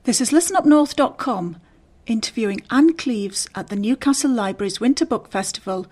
This is listenupnorth.com, interviewing Ann Cleeves at the Newcastle Library's Winter Book Festival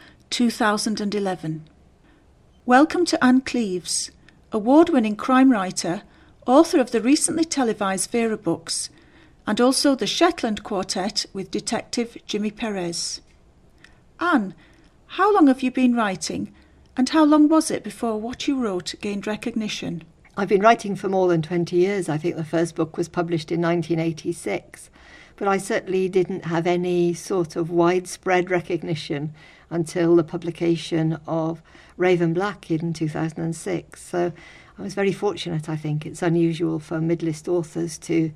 2011. Welcome to Ann Cleeves, award-winning crime writer, author of the recently televised Vera books, and also the Shetland Quartet with Detective Jimmy Perez. Ann, how long have you been writing, and how long was it before what you wrote gained recognition? I've been writing for more than 20 years. I think the first book was published in 1986, but I certainly didn't have any sort of widespread recognition until the publication of Raven Black in 2006. So I was very fortunate, I think. It's unusual for mid-list authors to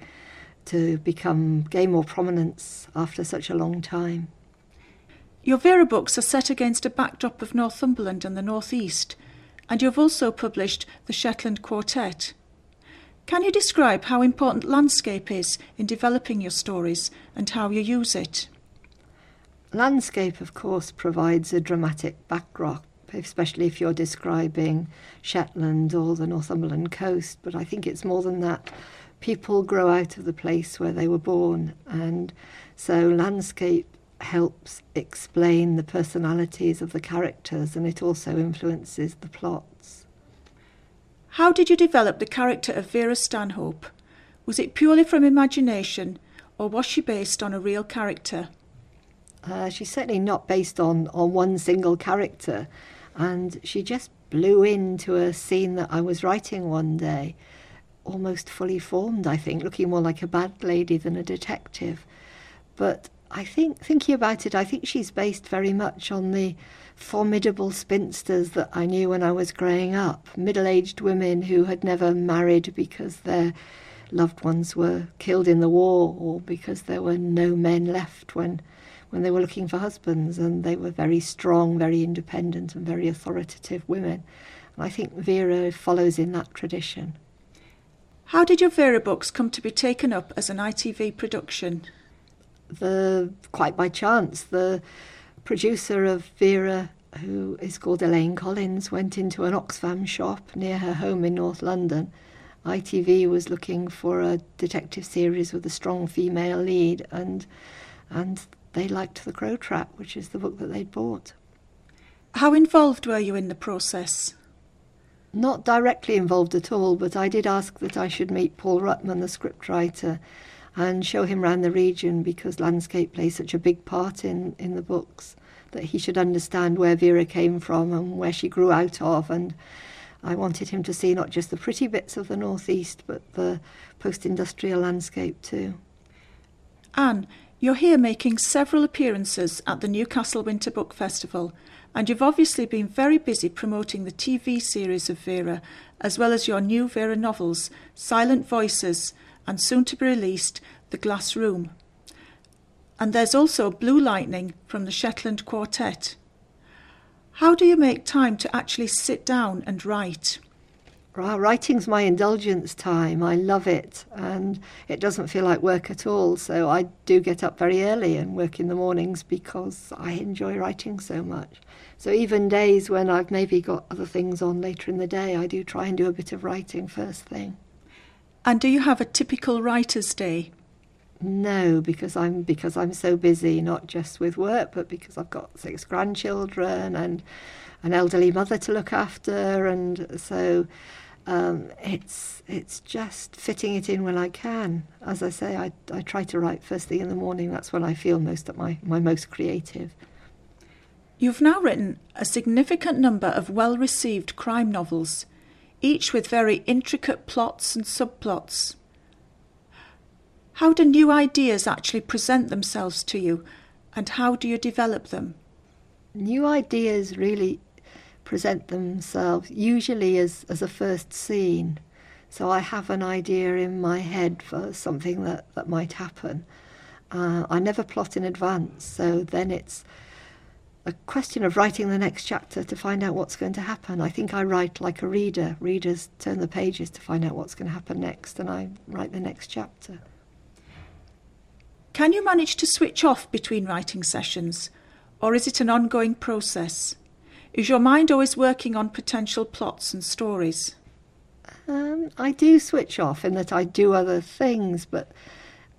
gain more prominence after such a long time. Your Vera books are set against a backdrop of Northumberland and the North East, and you have also published the Shetland Quartet. Can you describe how important landscape is in developing your stories and how you use it? Landscape, of course, provides a dramatic backdrop, especially if you're describing Shetland or the Northumberland coast, but I think it's more than that. People grow out of the place where they were born, and so landscape helps explain the personalities of the characters, and it also influences the plots. How did you develop the character of Vera Stanhope? Was it purely from imagination, or was she based on a real character? She's certainly not based on one single character, and she just blew into a scene that I was writing one day, almost fully formed, I think, looking more like a bad lady than a detective. But I think, thinking about it, I think she's based very much on the formidable spinsters that I knew when I was growing up, middle-aged women who had never married because their loved ones were killed in the war or because there were no men left when they were looking for husbands, and they were very strong, very independent and very authoritative women. And I think Vera follows in that tradition. How did your Vera books come to be taken up as an ITV production? Quite by chance, the producer of Vera, who is called Elaine Collins, went into an Oxfam shop near her home in North London. ITV was looking for a detective series with a strong female lead, and they liked The Crow Trap, which is the book that they'd bought. How involved were you in the process? Not directly involved at all, but I did ask that I should meet Paul Ruttman, the scriptwriter, and show him around the region, because landscape plays such a big part in the books, that he should understand where Vera came from and where she grew out of. And I wanted him to see not just the pretty bits of the North East, but the post-industrial landscape too. Ann, you're here making several appearances at the Newcastle Winter Book Festival, and you've obviously been very busy promoting the TV series of Vera, as well as your new Vera novels, Silent Voices, and soon to be released, The Glass Room. And there's also Blue Lightning from the Shetland Quartet. How do you make time to actually sit down and write? Writing's my indulgence time. I love it, and it doesn't feel like work at all. So I do get up very early and work in the mornings because I enjoy writing so much. So even days when I've maybe got other things on later in the day, I do try and do a bit of writing first thing. And do you have a typical writer's day? No, because I'm so busy, not just with work, but because I've got 6 grandchildren and an elderly mother to look after, and so it's just fitting it in when I can. As I say, I try to write first thing in the morning. That's when I feel most at my most creative. You've now written a significant number of well-received crime novels, each with very intricate plots and subplots. How do new ideas actually present themselves to you, and how do you develop them? New ideas really present themselves usually as a first scene. So I have an idea in my head for something that might happen. I never plot in advance, so then it's a question of writing the next chapter to find out what's going to happen. I think I write like a reader. Readers turn the pages to find out what's going to happen next, and I write the next chapter. Can you manage to switch off between writing sessions, or is it an ongoing process? Is your mind always working on potential plots and stories? I do switch off in that I do other things, but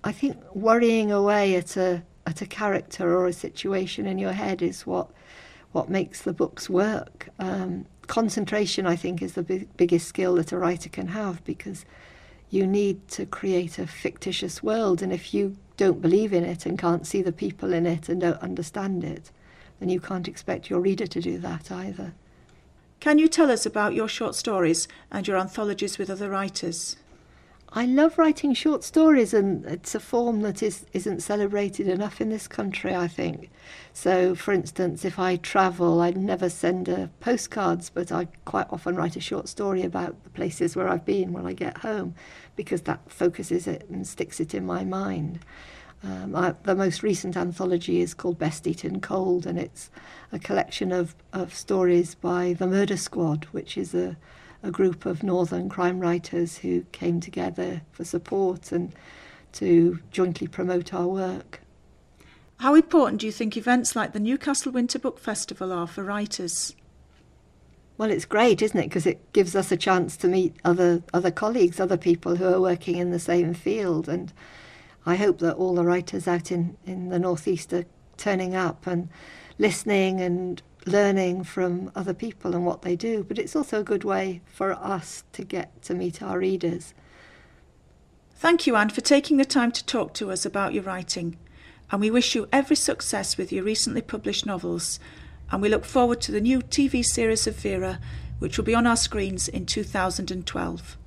I think worrying away at a character or a situation in your head is what makes the books work. Concentration, I think, is the biggest skill that a writer can have, because you need to create a fictitious world, and if you don't believe in it and can't see the people in it and don't understand it, then you can't expect your reader to do that either. Can you tell us about your short stories and your anthologies with other writers? I love writing short stories, and it's a form that isn't celebrated enough in this country, I think. So, for instance, if I travel, I never send postcards, but I quite often write a short story about the places where I've been when I get home, because that focuses it and sticks it in my mind. The most recent anthology is called Best Eaten Cold, and it's a collection of stories by the Murder Squad, which is a group of northern crime writers who came together for support and to jointly promote our work. How important do you think events like the Newcastle Winter Book Festival are for writers? Well, it's great, isn't it? Because it gives us a chance to meet other colleagues, other people who are working in the same field. And I hope that all the writers out in the Northeast are turning up and listening and learning from other people and what they do. But it's also a good way for us to get to meet our readers. Thank you, Anne, for taking the time to talk to us about your writing. And we wish you every success with your recently published novels. And we look forward to the new TV series of Vera, which will be on our screens in 2012.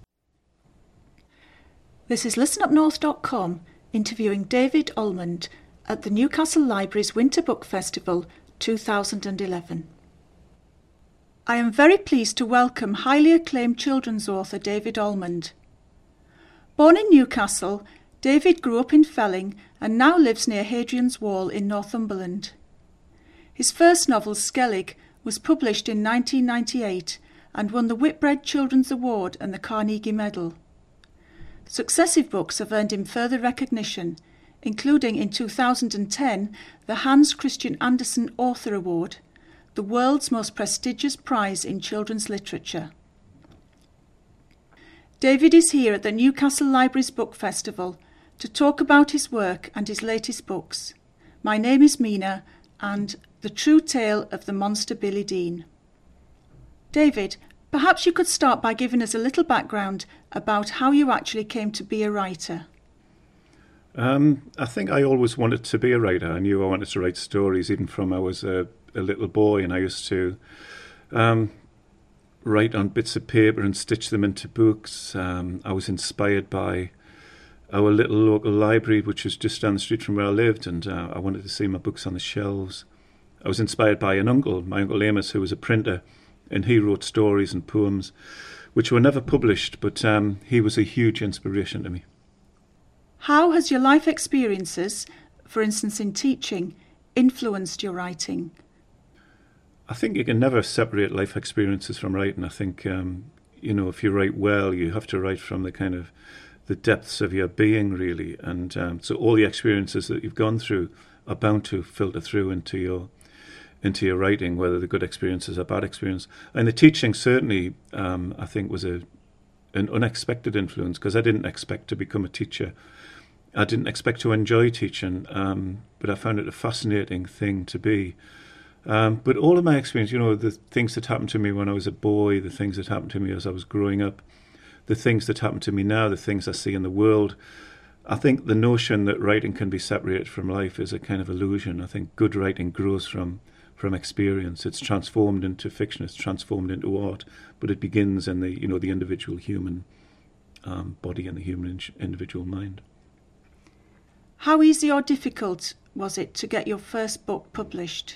This is listenupnorth.com interviewing David Almond at the Newcastle Library's Winter Book Festival 2011. I am very pleased to welcome highly acclaimed children's author David Almond. Born in Newcastle, David grew up in Felling and now lives near Hadrian's Wall in Northumberland. His first novel, Skellig, was published in 1998 and won the Whitbread Children's Award and the Carnegie Medal. Successive books have earned him further recognition, including in 2010 the Hans Christian Andersen Author Award, the world's most prestigious prize in children's literature. David is here at the Newcastle Library's Book Festival to talk about his work and his latest books. My Name is Mina and The True Tale of the Monster Billy Dean. David, perhaps you could start by giving us a little background about how you actually came to be a writer. I think I always wanted to be a writer. I knew I wanted to write stories even from I was a little boy, and I used to write on bits of paper and stitch them into books. I was inspired by our little local library, which was just down the street from where I lived, and I wanted to see my books on the shelves. I was inspired by my Uncle Amos, who was a printer, and he wrote stories and poems which were never published, but he was a huge inspiration to me. How has your life experiences, for instance in teaching, influenced your writing? I think you can never separate life experiences from writing. I think, if you write well, you have to write from the depths of your being, really. And so all the experiences that you've gone through are bound to filter through into your writing, whether they're good experiences or bad experiences. And the teaching certainly, I think, was an unexpected influence, because I didn't expect to become a teacher. I didn't expect to enjoy teaching, but I found it a fascinating thing to be. But all of my experience, the things that happened to me when I was a boy, the things that happened to me as I was growing up, the things that happen to me now, the things I see in the world, I think the notion that writing can be separated from life is a kind of illusion. I think good writing grows from experience. It's transformed into fiction, it's transformed into art, but it begins in the individual human body and the human individual mind. How easy or difficult was it to get your first book published?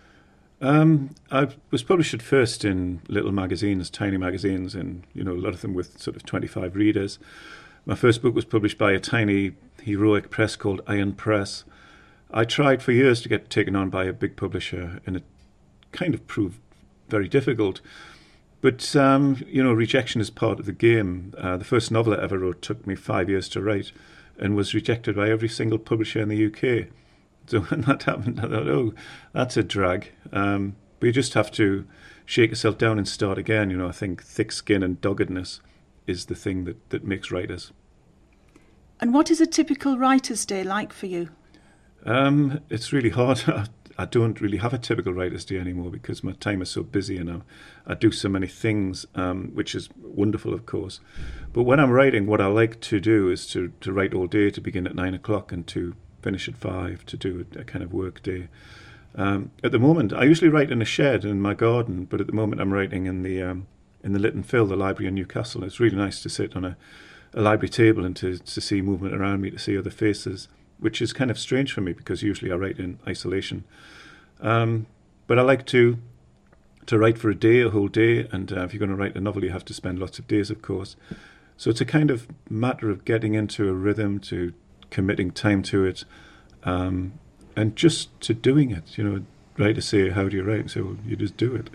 I was published at first in little magazines, tiny magazines, and a lot of them with sort of 25 readers. My first book was published by a tiny heroic press called Iron Press. I tried for years to get taken on by a big publisher, and it kind of proved very difficult. But, rejection is part of the game. The first novel I ever wrote took me 5 years to write and was rejected by every single publisher in the UK. So when that happened, I thought, that's a drag. But you just have to shake yourself down and start again. I think thick skin and doggedness is the thing that makes writers. And what is a typical writer's day like for you? It's really hard. I don't really have a typical writer's day anymore because my time is so busy and I do so many things, which is wonderful, of course. But when I'm writing, what I like to do is to write all day, to begin at 9 o'clock and to finish at 5, to do a kind of work day. At the moment, I usually write in a shed in my garden, but at the moment I'm writing in the Lytton Phil, the library in Newcastle. It's really nice to sit on a library table and to see movement around me, to see other faces, which is kind of strange for me because usually I write in isolation. But I like to write for a day, a whole day, and if you're going to write a novel, you have to spend lots of days, of course. So it's a kind of matter of getting into a rhythm, to committing time to it, and just to doing it. Writers say, how do you write? So well, you just do it.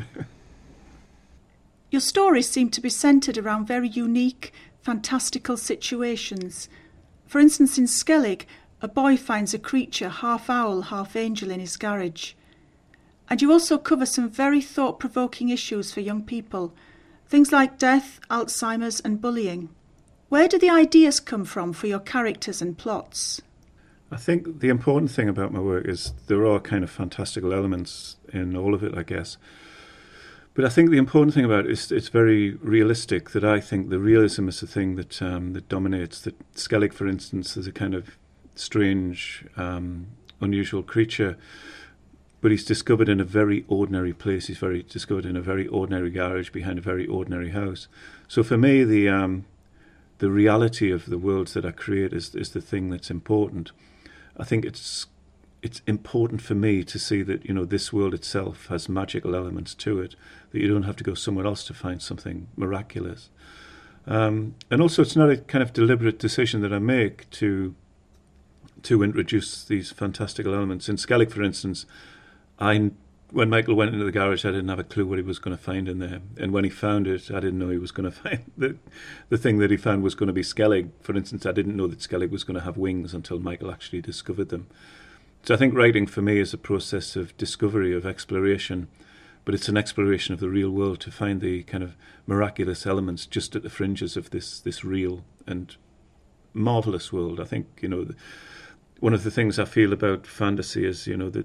Your stories seem to be centred around very unique, fantastical situations. For instance, in Skellig, a boy finds a creature, half owl, half angel, in his garage. And you also cover some very thought-provoking issues for young people, things like death, Alzheimer's and bullying. Where do the ideas come from for your characters and plots? I think the important thing about my work is there are kind of fantastical elements in all of it, I guess. But I think the important thing about it is it's very realistic, that I think the realism is the thing that dominates. That Skellig, for instance, is a kind of strange, unusual creature, but he's discovered in a very ordinary place. He's discovered in a very ordinary garage behind a very ordinary house. So for me, the reality of the worlds that I create is the thing that's important. I think it's important for me to see that this world itself has magical elements to it, that you don't have to go somewhere else to find something miraculous. And also, it's not a kind of deliberate decision that I make to introduce these fantastical elements. In Skellig, for instance, when Michael went into the garage, I didn't have a clue what he was going to find in there. And when he found it, I didn't know he was going to find the thing that he found was going to be Skellig. For instance, I didn't know that Skellig was going to have wings until Michael actually discovered them. So I think writing for me is a process of discovery, of exploration, but it's an exploration of the real world to find the kind of miraculous elements just at the fringes of this real and marvellous world. I think, one of the things I feel about fantasy is, that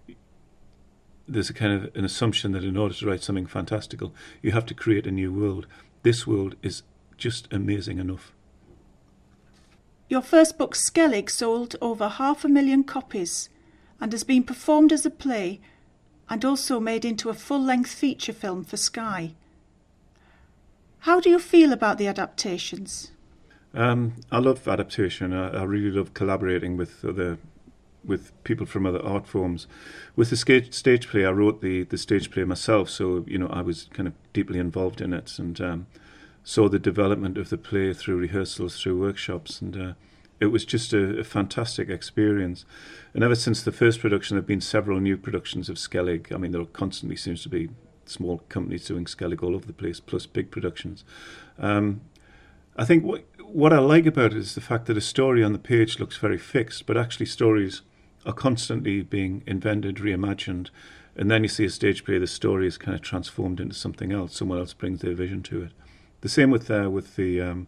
there's a kind of an assumption that in order to write something fantastical, you have to create a new world. This world is just amazing enough. Your first book, Skellig, sold over 500,000 copies and has been performed as a play and also made into a full-length feature film for Sky. How do you feel about the adaptations? I love adaptation. I really love collaborating with people from other art forms. With the stage play, I wrote the stage play myself, so I was kind of deeply involved in it and saw the development of the play through rehearsals, through workshops, and it was just a fantastic experience. And ever since the first production, there have been several new productions of Skellig. I mean, there constantly seems to be small companies doing Skellig all over the place, plus big productions. I think what I like about it is the fact that a story on the page looks very fixed, but actually stories are constantly being invented, reimagined, and then you see a stage play, the story is kind of transformed into something else. Someone else brings their vision to it. The same with the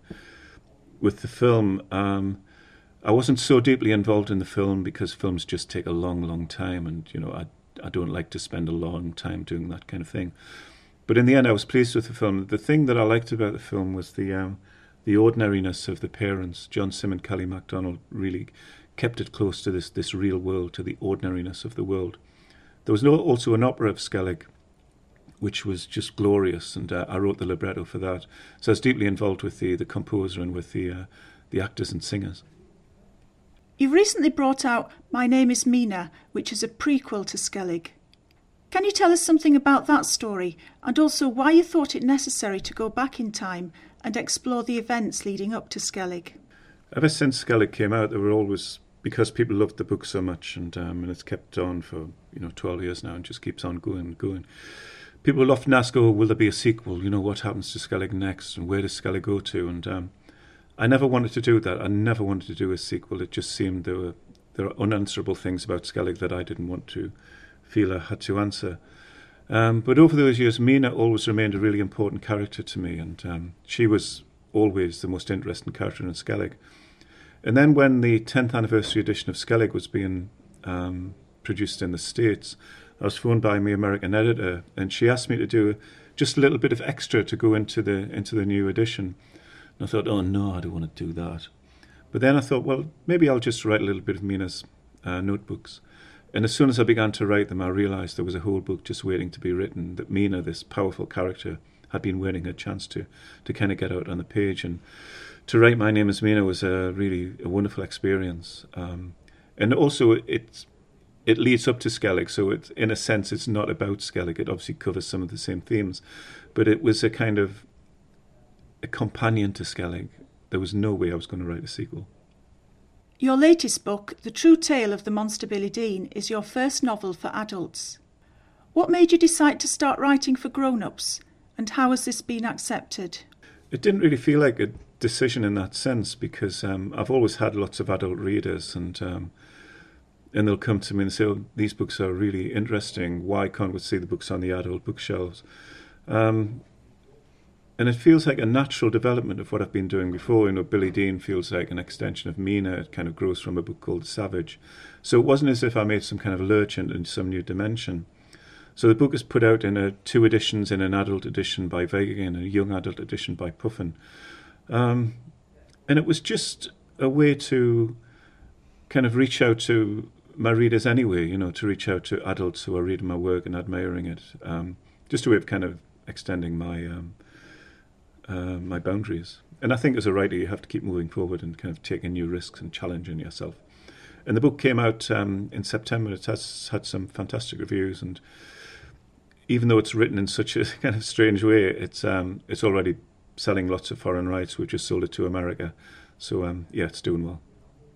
film. I wasn't so deeply involved in the film because films just take a long, long time, and I don't like to spend a long time doing that kind of thing. But in the end, I was pleased with the film. The thing that I liked about the film was the ordinariness of the parents. John Sim and Kelly MacDonald really kept it close to this real world, to the ordinariness of the world. There was also an opera of Skellig, which was just glorious, and I wrote the libretto for that. So I was deeply involved with the composer and with the actors and singers. You've recently brought out My Name is Mina, which is a prequel to Skellig. Can you tell us something about that story, and also why you thought it necessary to go back in time and explore the events leading up to Skellig? Ever since Skellig came out, there were always, because people loved the book so much, and it's kept on for 12 years now and just keeps on going. People will often ask, will there be a sequel? What happens to Skellig next, and where does Skellig go to? And I never wanted to do that. I never wanted to do a sequel. It just seemed there are unanswerable things about Skellig that I didn't want to feel I had to answer. But over those years, Mina always remained a really important character to me, and she was always the most interesting character in Skellig. And then when the 10th anniversary edition of Skellig was being produced in the States, I was phoned by my American editor, and she asked me to do just a little bit of extra to go into the new edition. And I thought, oh no, I don't want to do that. But then I thought, well, maybe I'll just write a little bit of Mina's notebooks. And as soon as I began to write them, I realised there was a whole book just waiting to be written, that Mina, this powerful character, had been waiting a chance to kind of get out on the page. And to write My Name is Mina was really a wonderful experience. And also it leads up to Skellig, so in a sense it's not about Skellig. It obviously covers some of the same themes, but it was a kind of a companion to Skellig. There was no way I was going to write a sequel. Your latest book, The True Tale of the Monster Billy Dean, is your first novel for adults. What made you decide to start writing for grown-ups, and how has this been accepted? It didn't really feel like a decision in that sense, because I've always had lots of adult readers, and they'll come to me and say, oh, these books are really interesting. Why can't we see the books on the adult bookshelves? And it feels like a natural development of what I've been doing before. You know, Billy Dean feels like an extension of Mina. It kind of grows from a book called Savage. So it wasn't as if I made some kind of lurch into some new dimension. So the book is put out in 2 editions, in an adult edition by Vega and a young adult edition by Puffin. And it was just a way to kind of reach out to my readers anyway, you know, to reach out to adults who are reading my work and admiring it. Just a way of kind of extending my my boundaries. And I think as a writer you have to keep moving forward and kind of taking new risks and challenging yourself. And the book came out in September. It has had some fantastic reviews, and even though it's written in such a kind of strange way, it's already selling lots of foreign rights. We've just sold it to America. So yeah, it's doing well.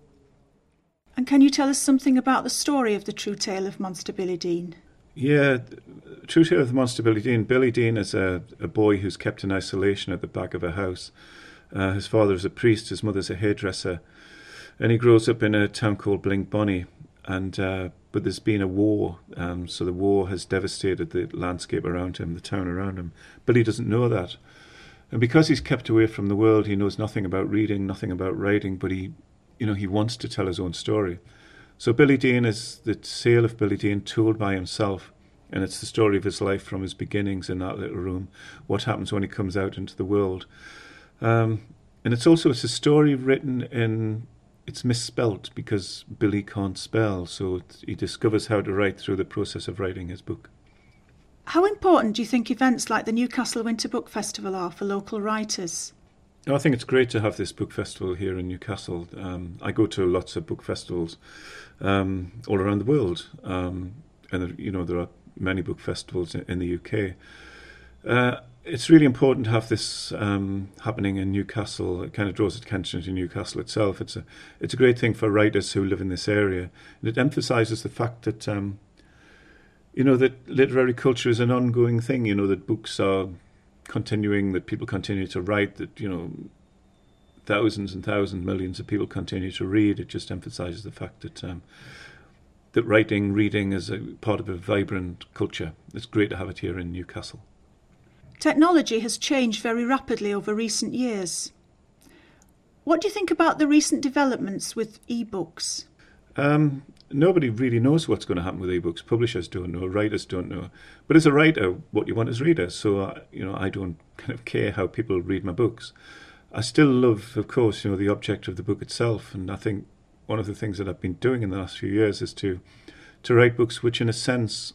And can you tell us something about the story of The True Tale of Monster Billy Dean? Yeah, True Tale of the Monster Billy Dean. Billy Dean is a boy who's kept in isolation at the back of a house. His father is a priest, his mother's a hairdresser, and he grows up in a town called Blinkbonny. And but there's been a war, so the war has devastated the landscape around him, the town around him. Billy doesn't know that. And because he's kept away from the world, he knows nothing about reading, nothing about writing, but he wants to tell his own story. So Billy Dean is the tale of Billy Dean told by himself, and it's the story of his life from his beginnings in that little room, what happens when he comes out into the world. And it's a story written in, it's misspelt because Billy can't spell, so he discovers how to write through the process of writing his book. How important do you think events like the Newcastle Winter Book Festival are for local writers? I think it's great to have this book festival here in Newcastle. I go to lots of book festivals all around the world, and there are many book festivals in the UK. It's really important to have this happening in Newcastle. It kind of draws attention to Newcastle itself. It's a great thing for writers who live in this area, and it emphasises the fact that that literary culture is an ongoing thing. That books are continuing, that people continue to write, that thousands and thousands, millions of people continue to read. It just emphasises the fact that reading is a part of a vibrant culture. It's great to have it here in Newcastle. Technology has changed very rapidly over recent years. What do you think about the recent developments with e-books? Nobody really knows what's going to happen with e-books. Publishers don't know, writers don't know. But as a writer, what you want is readers. So, I don't kind of care how people read my books. I still love, of course, the object of the book itself. And I think one of the things that I've been doing in the last few years is to write books which, in a sense,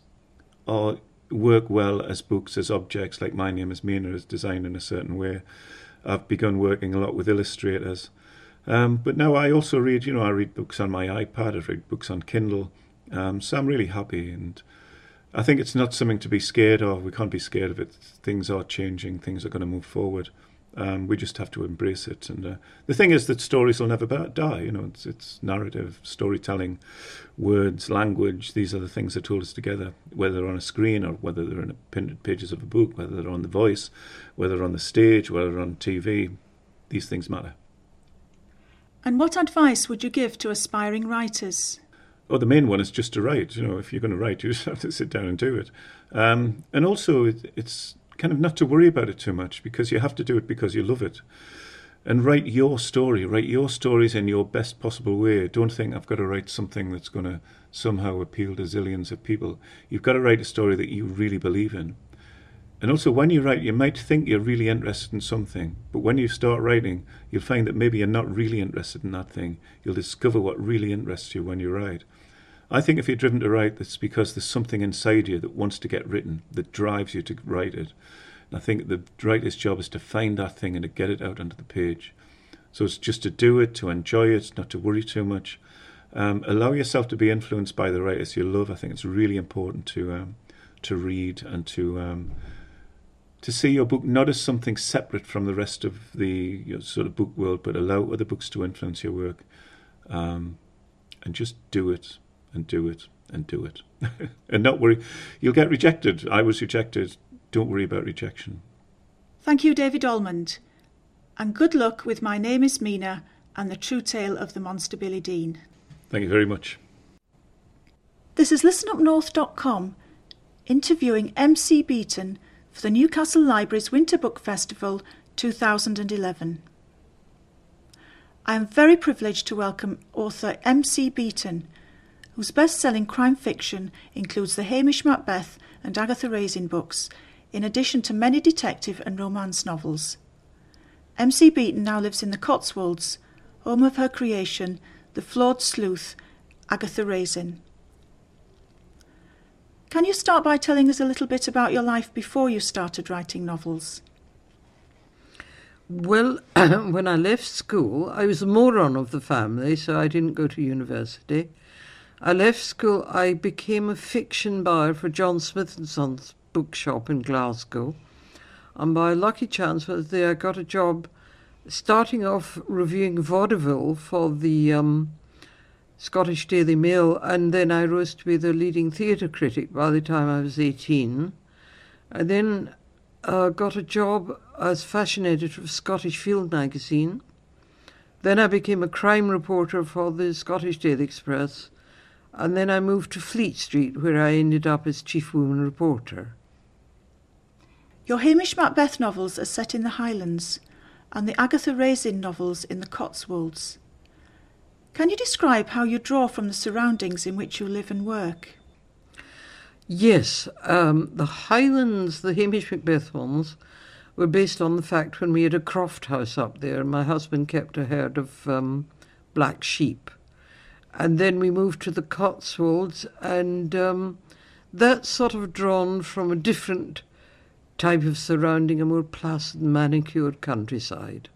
work well as books, as objects. Like My Name is Mina is designed in a certain way. I've begun working a lot with illustrators. But now I also read, I read books on my iPad, I read books on Kindle, so I'm really happy, and I think it's not something to be scared of. We can't be scared of it. Things are changing, things are going to move forward. We just have to embrace it. And the thing is that stories will never die. It's narrative, storytelling, words, language. These are the things that hold us together, whether they're on a screen or whether they're in the printed pages of a book, whether they're on The Voice, whether they're on the stage, whether they're on TV. These things matter. And what advice would you give to aspiring writers? Oh, the main one is just to write. If you're going to write, you just have to sit down and do it. And also, it's kind of not to worry about it too much, because you have to do it because you love it. And write your story. Write your stories in your best possible way. Don't think I've got to write something that's going to somehow appeal to zillions of people. You've got to write a story that you really believe in. And also, when you write, you might think you're really interested in something, but when you start writing, you'll find that maybe you're not really interested in that thing. You'll discover what really interests you when you write. I think if you're driven to write, that's because there's something inside you that wants to get written, that drives you to write it. And I think the writer's job is to find that thing and to get it out onto the page. So it's just to do it, to enjoy it, not to worry too much. Allow yourself to be influenced by the writers you love. I think it's really important to read and to see your book not as something separate from the rest of the sort of book world, but allow other books to influence your work. And just do it, and do it, and do it. And not worry. You'll get rejected. I was rejected. Don't worry about rejection. Thank you, David Almond. And good luck with My Name is Mina and The True Tale of the Monster Billy Dean. Thank you very much. This is listenupnorth.com interviewing MC Beaton for the Newcastle Library's Winter Book Festival 2011. I am very privileged to welcome author MC Beaton, whose best-selling crime fiction includes the Hamish Macbeth and Agatha Raisin books, in addition to many detective and romance novels. MC Beaton now lives in the Cotswolds, home of her creation, the flawed sleuth, Agatha Raisin. Can you start by telling us a little bit about your life before you started writing novels? Well, when I left school, I was the moron of the family, so I didn't go to university. I left school, I became a fiction buyer for John Smith & Sons bookshop in Glasgow. And by lucky chance, I got a job starting off reviewing vaudeville for the Scottish Daily Mail, and then I rose to be the leading theatre critic by the time I was 18. I then got a job as fashion editor of Scottish Field magazine. Then I became a crime reporter for the Scottish Daily Express, and then I moved to Fleet Street, where I ended up as chief woman reporter. Your Hamish Macbeth novels are set in the Highlands, and the Agatha Raisin novels in the Cotswolds. Can you describe how you draw from the surroundings in which you live and work? Yes, the Highlands, the Hamish Macbeth ones, were based on the fact when we had a croft house up there, my husband kept a herd of black sheep. And then we moved to the Cotswolds, and that's sort of drawn from a different type of surrounding, a more placid, manicured countryside.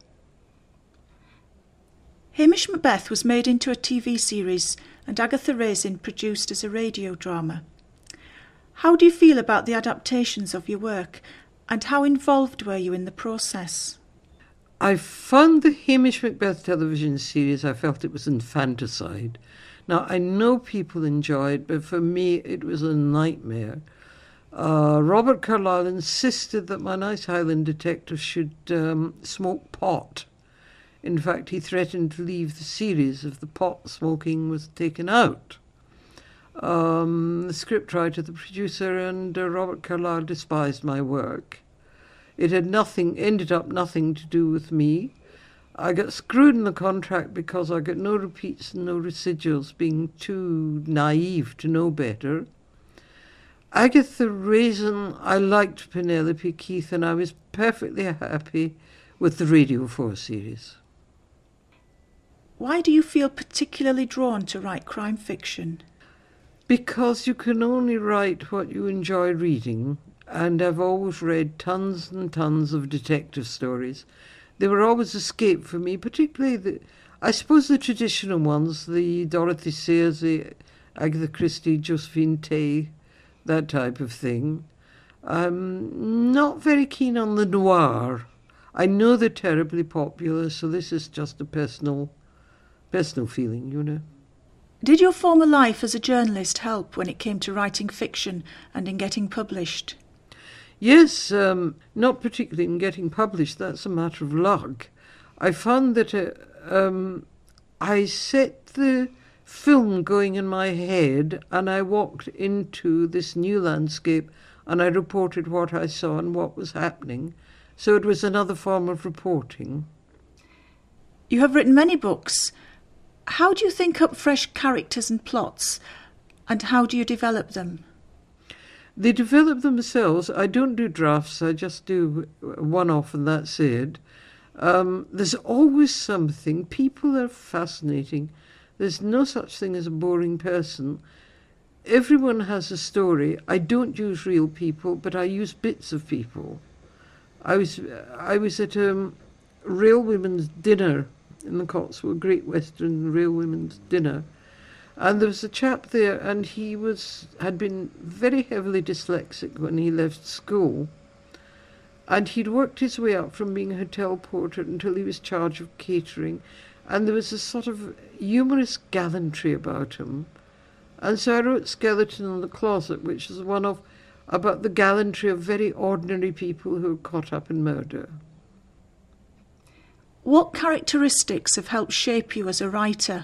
Hamish Macbeth was made into a TV series and Agatha Raisin produced as a radio drama. How do you feel about the adaptations of your work, and how involved were you in the process? I found the Hamish Macbeth television series, I felt it was infanticide. Now, I know people enjoy it, but for me it was a nightmare. Robert Carlyle insisted that my nice Highland detective should smoke pot. In fact, he threatened to leave the series if the pot smoking was taken out. The scriptwriter, the producer, and Robert Carlyle despised my work. It had ended up nothing to do with me. I got screwed in the contract because I got no repeats and no residuals, being too naive to know better. Agatha Raisin, I liked Penelope Keith, and I was perfectly happy with the Radio 4 series. Why do you feel particularly drawn to write crime fiction? Because you can only write what you enjoy reading, and I've always read tons and tons of detective stories. They were always escape for me, particularly I suppose the traditional ones, the Dorothy Sayers, the Agatha Christie, Josephine Tay, that type of thing. I'm not very keen on the noir. I know they're terribly popular, so this is just a personal feeling, you know. Did your former life as a journalist help when it came to writing fiction and in getting published? Yes, not particularly in getting published. That's a matter of luck. I found that I set the film going in my head, and I walked into this new landscape and I reported what I saw and what was happening. So it was another form of reporting. You have written many books. How do you think up fresh characters and plots, and how do you develop them? They develop themselves. I don't do drafts, I just do one-off and that's it. There's always something. People are fascinating. There's no such thing as a boring person. Everyone has a story. I don't use real people, but I use bits of people. I was at a railwomen's dinner in the Cotswold, Great Western Railwomen's Dinner, and there was a chap there, and he had been very heavily dyslexic when he left school, and he'd worked his way up from being a hotel porter until he was charged of catering, and there was a sort of humorous gallantry about him. And so I wrote Skeleton in the Closet, which is one of about the gallantry of very ordinary people who are caught up in murder. What characteristics have helped shape you as a writer?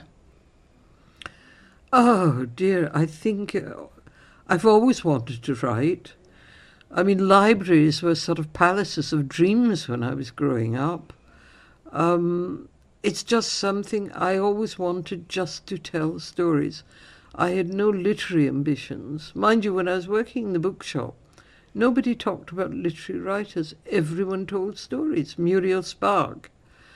Oh dear, I think I've always wanted to write. I mean, libraries were sort of palaces of dreams when I was growing up. It's just something I always wanted, just to tell stories. I had no literary ambitions. Mind you, when I was working in the bookshop, nobody talked about literary writers. Everyone told stories. Muriel Spark,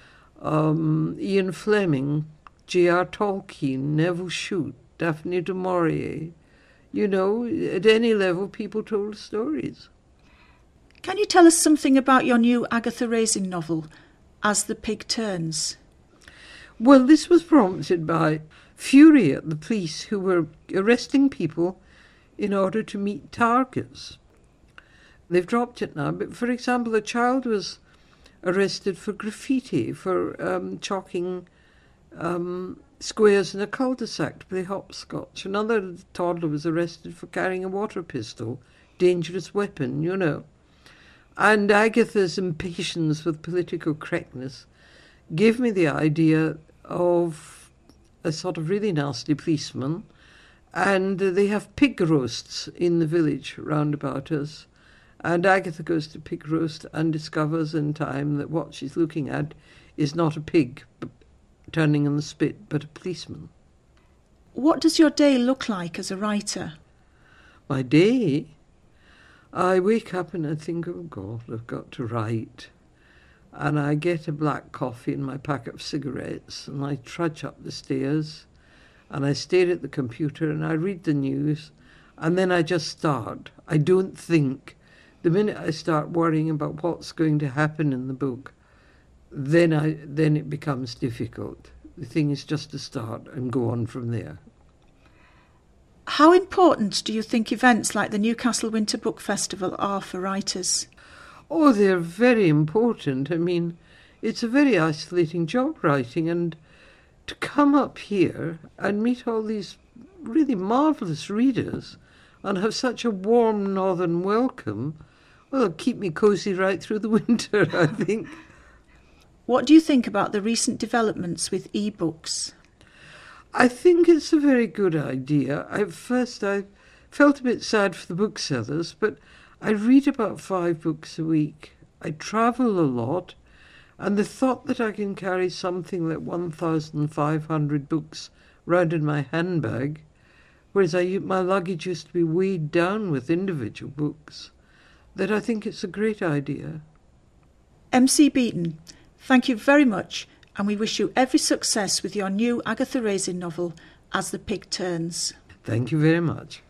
Ian Fleming, J.R. Tolkien, Neville Shute, Daphne du Maurier. You know, at any level, people told stories. Can you tell us something about your new Agatha Raisin novel, As the Pig Turns? Well, this was prompted by fury at the police who were arresting people in order to meet targets. They've dropped it now, but for example, a child was arrested for graffiti, for chalking squares in a cul-de-sac to play hopscotch. Another toddler was arrested for carrying a water pistol, dangerous weapon, you know. And Agatha's impatience with political correctness gave me the idea of a sort of really nasty policeman, and they have pig roasts in the village round about us, and Agatha goes to pig roast and discovers in time that what she's looking at is not a pig turning in the spit, but a policeman. What does your day look like as a writer? My day? I wake up and I think, oh God, I've got to write. And I get a black coffee and my packet of cigarettes, and I trudge up the stairs, and I stare at the computer, and I read the news, and then I just start. I don't think. The minute I start worrying about what's going to happen in the book, then it becomes difficult. The thing is just to start and go on from there. How important do you think events like the Newcastle Winter Book Festival are for writers? Oh, they're very important. I mean, it's a very isolating job, writing, and to come up here and meet all these really marvellous readers and have such a warm northern welcome, well, it'll keep me cosy right through the winter, I think. What do you think about the recent developments with e-books? I think it's a very good idea. At first I felt a bit sad for the booksellers, but I read about 5 books a week. I travel a lot, and the thought that I can carry something like 1,500 books round in my handbag, whereas my luggage used to be weighed down with individual books, that I think it's a great idea. MC Beaton, thank you very much, and we wish you every success with your new Agatha Raisin novel, As the Pig Turns. Thank you very much.